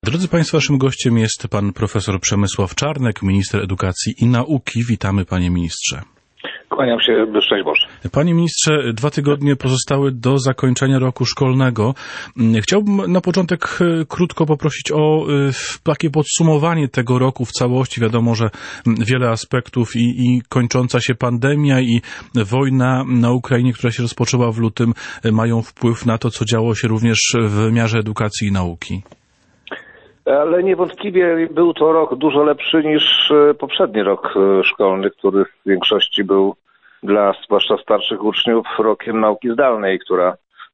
Drodzy Państwo, naszym gościem jest pan profesor Przemysław Czarnek, minister edukacji i nauki. Witamy, panie ministrze. Kłaniam się, szczęść Boże. Panie ministrze, 2 tygodnie pozostały do zakończenia roku szkolnego. Chciałbym na początek krótko poprosić o takie podsumowanie tego roku w całości. Wiadomo, że wiele aspektów i kończąca się pandemia i wojna na Ukrainie, która się rozpoczęła w lutym, mają wpływ na to, co działo się również w wymiarze edukacji i nauki. Ale niewątpliwie był to rok dużo lepszy niż poprzedni rok szkolny, który w większości był dla zwłaszcza starszych uczniów rokiem nauki zdalnej, która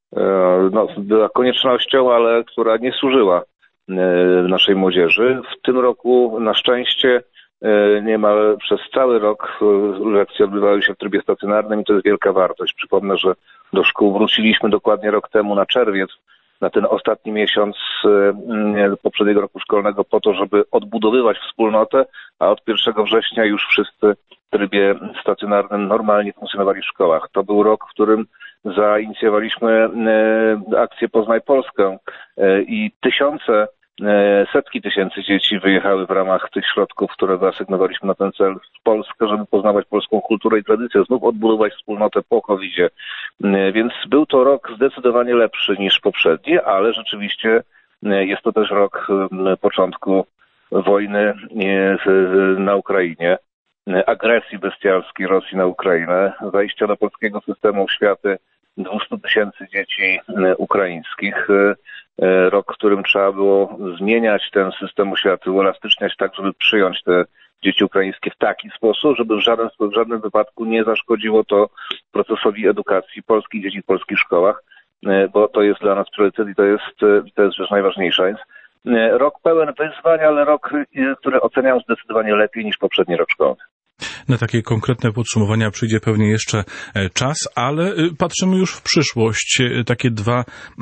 była koniecznością, ale która nie służyła naszej młodzieży. W tym roku na szczęście niemal przez cały rok lekcje odbywały się w trybie stacjonarnym i to jest wielka wartość. Przypomnę, że do szkół wróciliśmy dokładnie rok temu na czerwiec, na ten ostatni miesiąc poprzedniego roku szkolnego po to, żeby odbudowywać wspólnotę, a od 1 września już wszyscy w trybie stacjonarnym normalnie funkcjonowali w szkołach. To był rok, w którym zainicjowaliśmy akcję Poznaj Polskę i setki tysięcy dzieci wyjechały w ramach tych środków, które wyasygnowaliśmy na ten cel w Polskę, żeby poznawać polską kulturę i tradycję, znów odbudować wspólnotę po COVID-zie. Więc był to rok zdecydowanie lepszy niż poprzedni, ale rzeczywiście jest to też rok początku wojny na Ukrainie, agresji bestialskiej Rosji na Ukrainę, wejścia do polskiego systemu oświaty 200 tysięcy dzieci ukraińskich. Rok, w którym trzeba było zmieniać ten system oświaty, uelastyczniać tak, żeby przyjąć te dzieci ukraińskie w taki sposób, żeby w żadnym wypadku nie zaszkodziło to procesowi edukacji polskich dzieci w polskich szkołach, bo to jest dla nas priorytet i to jest rzecz najważniejsza. Więc rok pełen wyzwań, ale rok, który oceniam zdecydowanie lepiej niż poprzedni rok szkolny. Na takie konkretne podsumowania przyjdzie pewnie jeszcze czas, ale patrzymy już w przyszłość. Takie dwa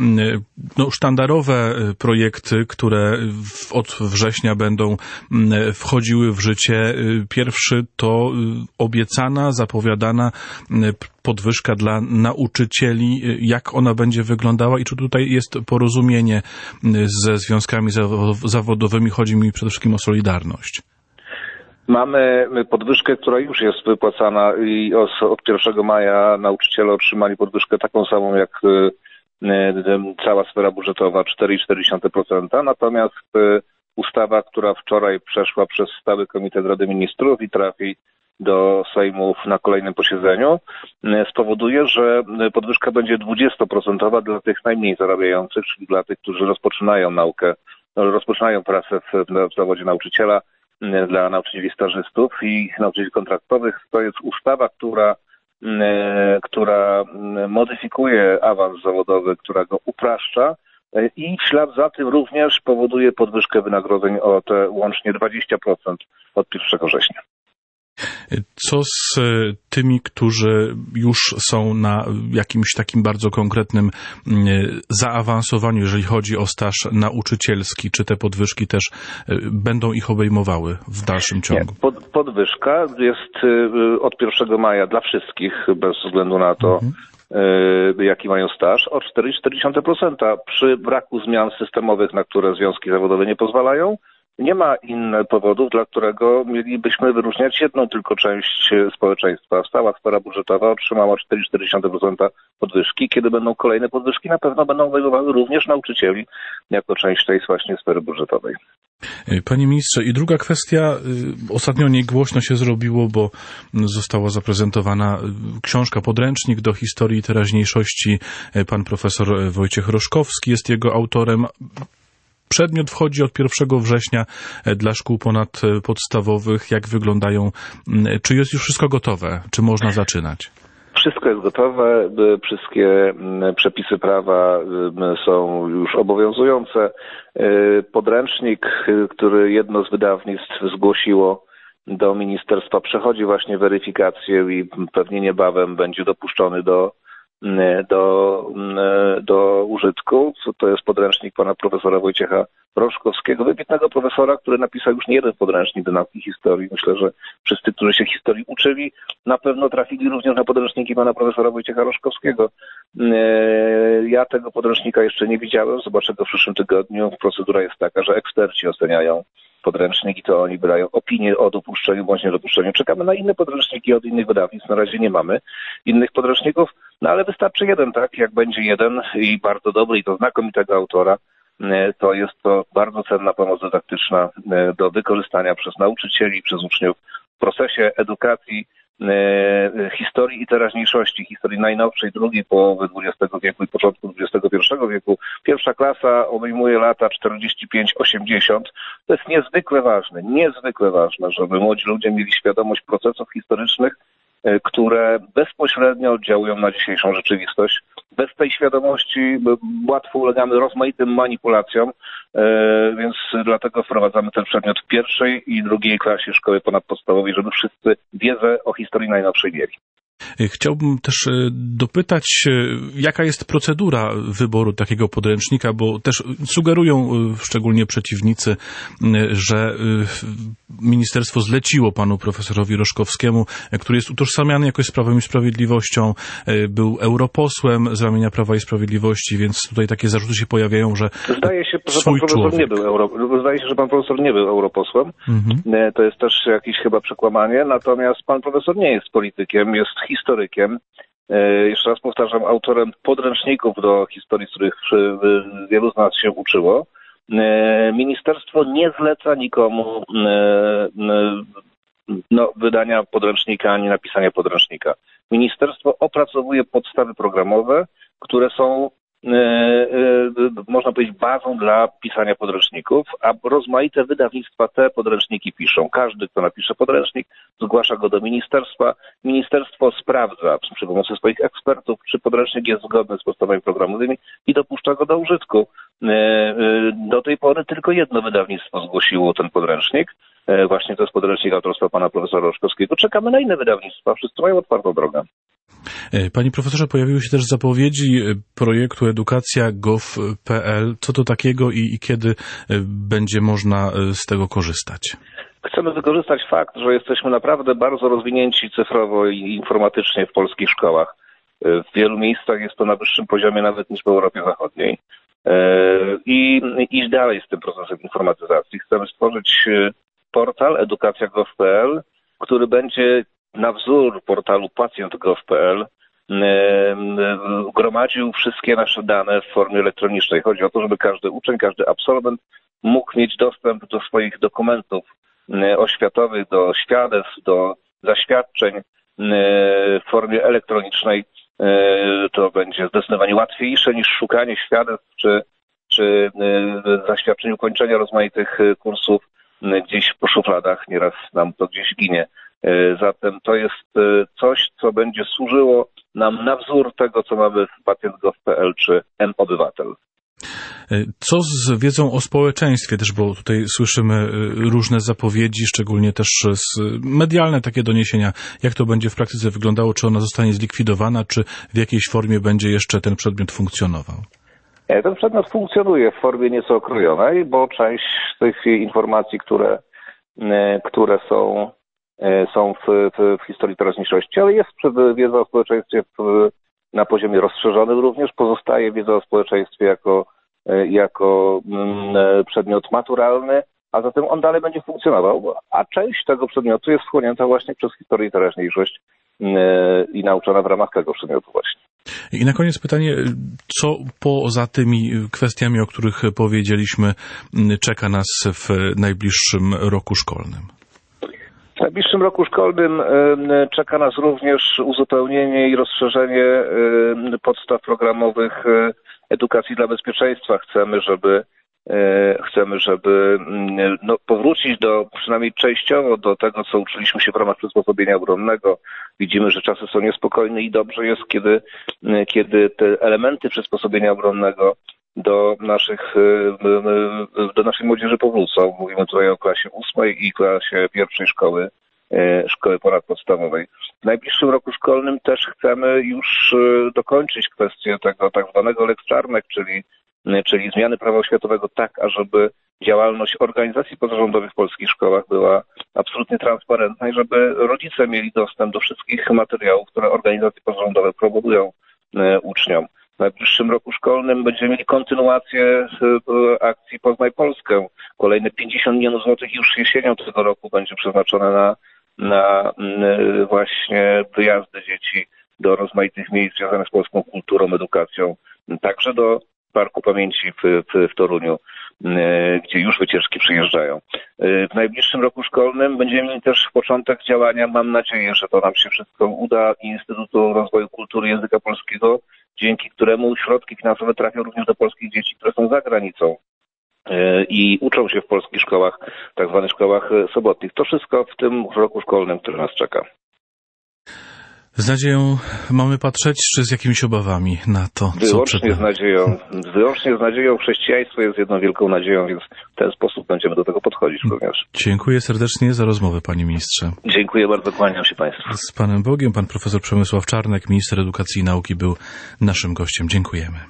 sztandarowe projekty, które od września będą wchodziły w życie. Pierwszy to obiecana, zapowiadana podwyżka dla nauczycieli. Jak ona będzie wyglądała i czy tutaj jest porozumienie ze związkami zawodowymi? Chodzi mi przede wszystkim o solidarność. Mamy podwyżkę, która już jest wypłacana i od 1 maja nauczyciele otrzymali podwyżkę taką samą jak cała sfera budżetowa, 4,4%. Natomiast ustawa, która wczoraj przeszła przez Stały Komitet Rady Ministrów i trafi do Sejmu na kolejnym posiedzeniu, spowoduje, że podwyżka będzie 20% dla tych najmniej zarabiających, czyli dla tych, którzy rozpoczynają pracę w zawodzie nauczyciela, dla nauczycieli stażystów i nauczycieli kontraktowych. To jest ustawa, która modyfikuje awans zawodowy, która go upraszcza i w ślad za tym również powoduje podwyżkę wynagrodzeń o te łącznie 20% od 1 września. Co z tymi, którzy już są na jakimś takim bardzo konkretnym zaawansowaniu, jeżeli chodzi o staż nauczycielski? Czy te podwyżki też będą ich obejmowały w dalszym ciągu? Nie, podwyżka jest od 1 maja dla wszystkich, bez względu na to, jaki mają staż, o 4,4%. Przy braku zmian systemowych, na które związki zawodowe nie pozwalają, nie ma innych powodów, dla którego mielibyśmy wyróżniać jedną tylko część społeczeństwa. Stała sfera budżetowa otrzymała 4,4% podwyżki. Kiedy będą kolejne podwyżki, na pewno będą obejmowały również nauczycieli jako część tej właśnie sfery budżetowej. Panie ministrze, i druga kwestia, ostatnio nie głośno się zrobiło, bo została zaprezentowana książka, podręcznik do historii i teraźniejszości. Pan profesor Wojciech Roszkowski jest jego autorem. Przedmiot wchodzi od 1 września dla szkół ponadpodstawowych. Jak wyglądają? Czy jest już wszystko gotowe? Czy można zaczynać? Wszystko jest gotowe. Wszystkie przepisy prawa są już obowiązujące. Podręcznik, który jedno z wydawnictw zgłosiło do ministerstwa, przechodzi właśnie weryfikację i pewnie niebawem będzie dopuszczony do do użytku. To jest podręcznik pana profesora Wojciecha Roszkowskiego, wybitnego profesora, który napisał już nie jeden podręcznik do nauki historii. Myślę, że wszyscy, którzy się historii uczyli, na pewno trafili również na podręczniki pana profesora Wojciecha Roszkowskiego. Ja tego podręcznika jeszcze nie widziałem, zobaczę go w przyszłym tygodniu. Procedura jest taka, że eksperci oceniają podręcznik i to oni wydają opinię o dopuszczeniu bądź niedopuszczeniu. Czekamy na inne podręczniki od innych wydawnictw. Na razie nie mamy innych podręczników, no ale wystarczy jeden, tak? Jak będzie jeden i bardzo dobry i to znakomitego autora, to jest to bardzo cenna pomoc dydaktyczna do wykorzystania przez nauczycieli, przez uczniów w procesie edukacji historii i teraźniejszości, historii najnowszej, drugiej połowy XX wieku i początku XXI wieku. Pierwsza klasa obejmuje lata 45-80. To jest niezwykle ważne, żeby młodzi ludzie mieli świadomość procesów historycznych, które bezpośrednio oddziałują na dzisiejszą rzeczywistość. Bez tej świadomości łatwo ulegamy rozmaitym manipulacjom, więc dlatego wprowadzamy ten przedmiot w pierwszej i drugiej klasie szkoły ponadpodstawowej, żeby wszyscy wiedzę o historii najnowszej mieli. Chciałbym też dopytać, jaka jest procedura wyboru takiego podręcznika, bo też sugerują szczególnie przeciwnicy, że ministerstwo zleciło panu profesorowi Roszkowskiemu, który jest utożsamiany jakoś z Prawem i Sprawiedliwością, był europosłem z ramienia Prawa i Sprawiedliwości, więc tutaj takie zarzuty się pojawiają, że Zdaje się, że pan profesor nie był europosłem. To jest też jakieś chyba przekłamanie, natomiast pan profesor nie jest politykiem, jest historykiem. Jeszcze raz powtarzam, autorem podręczników do historii, z których wielu z nas się uczyło. Ministerstwo nie zleca nikomu wydania podręcznika ani napisania podręcznika. Ministerstwo opracowuje podstawy programowe, które są, można powiedzieć, bazą dla pisania podręczników, a rozmaite wydawnictwa te podręczniki piszą. Każdy, kto napisze podręcznik, zgłasza go do ministerstwa. Ministerstwo sprawdza przy pomocy swoich ekspertów, czy podręcznik jest zgodny z podstawami programowymi i dopuszcza go do użytku. Do tej pory tylko jedno wydawnictwo zgłosiło ten podręcznik. Właśnie to jest podręcznik autorstwa pana profesora Roszkowskiego. Czekamy na inne wydawnictwa. Wszyscy mają otwartą drogę. Panie profesorze, pojawiły się też zapowiedzi projektu edukacja.gov.pl. Co to takiego i kiedy będzie można z tego korzystać? Chcemy wykorzystać fakt, że jesteśmy naprawdę bardzo rozwinięci cyfrowo i informatycznie w polskich szkołach. W wielu miejscach jest to na wyższym poziomie nawet niż w Europie Zachodniej. I iść dalej z tym procesem informatyzacji. Chcemy stworzyć portal edukacja.gov.pl, który będzie na wzór portalu pacjent.gov.pl gromadził wszystkie nasze dane w formie elektronicznej. Chodzi o to, żeby każdy uczeń, każdy absolwent mógł mieć dostęp do swoich dokumentów oświatowych, do świadectw, do zaświadczeń w formie elektronicznej. To będzie zdecydowanie łatwiejsze niż szukanie świadectw czy zaświadczeń ukończenia rozmaitych kursów gdzieś po szufladach. Nieraz nam to gdzieś ginie. Zatem to jest coś, co będzie służyło nam na wzór tego, co mamy w pacjent.gov.pl czy M-Obywatel. Co z wiedzą o społeczeństwie też, bo tutaj słyszymy różne zapowiedzi, szczególnie też medialne takie doniesienia. Jak to będzie w praktyce wyglądało? Czy ona zostanie zlikwidowana, czy w jakiejś formie będzie jeszcze ten przedmiot funkcjonował? Ten przedmiot funkcjonuje w formie nieco okrojonej, bo część z tych informacji, które są w historii teraźniejszości, ale jest wiedza o społeczeństwie na poziomie rozszerzonym również. Pozostaje wiedza o społeczeństwie jako przedmiot maturalny, a zatem on dalej będzie funkcjonował, a część tego przedmiotu jest wchłonięta właśnie przez historię i teraźniejszość i nauczana w ramach tego przedmiotu właśnie. I na koniec pytanie, co poza tymi kwestiami, o których powiedzieliśmy, czeka nas w najbliższym roku szkolnym? W najbliższym roku szkolnym czeka nas również uzupełnienie i rozszerzenie podstaw programowych edukacji dla bezpieczeństwa. Chcemy, żeby powrócić przynajmniej częściowo do tego, co uczyliśmy się w ramach przysposobienia obronnego. Widzimy, że czasy są niespokojne i dobrze jest, kiedy te elementy przysposobienia obronnego do naszej młodzieży powrócą. Mówimy tutaj o klasie 8 i klasie 1 szkoły szkoły ponadpodstawowej. W najbliższym roku szkolnym też chcemy już dokończyć kwestię tego tak zwanego Lex Czarnek, czyli zmiany prawa oświatowego tak, ażeby działalność organizacji pozarządowych w polskich szkołach była absolutnie transparentna i żeby rodzice mieli dostęp do wszystkich materiałów, które organizacje pozarządowe proponują uczniom. W najbliższym roku szkolnym będziemy mieli kontynuację akcji Poznaj Polskę. Kolejne 50 milionów złotych już jesienią tego roku będzie przeznaczone na właśnie wyjazdy dzieci do rozmaitych miejsc związanych z polską kulturą, edukacją, także do Parku Pamięci w Toruniu, gdzie już wycieczki przyjeżdżają. W najbliższym roku szkolnym będziemy mieli też początek działania, mam nadzieję, że to nam się wszystko uda, Instytutu Rozwoju Kultury i Języka Polskiego, dzięki któremu środki finansowe trafią również do polskich dzieci, które są za granicą i uczą się w polskich szkołach, tak zwanych szkołach sobotnich. To wszystko w tym roku szkolnym, który nas czeka. Z nadzieją mamy patrzeć, czy z jakimiś obawami na to, Wyłącznie z nadzieją. Chrześcijaństwo jest jedną wielką nadzieją, więc w ten sposób będziemy do tego podchodzić również. Dziękuję serdecznie za rozmowę, panie ministrze. Dziękuję bardzo, kłaniam się państwu. Z panem Bogiem, pan profesor Przemysław Czarnek, minister edukacji i nauki, był naszym gościem. Dziękujemy.